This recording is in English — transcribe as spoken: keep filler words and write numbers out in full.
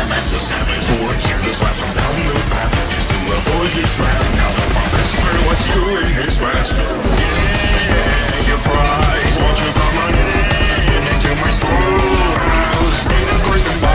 That's a saboteur, careless laugh from down the path, just to avoid his wrath. Now the professor wants you in his grasp. Yeah, your prize, won't you come on in into my schoolhouse? Stay the course and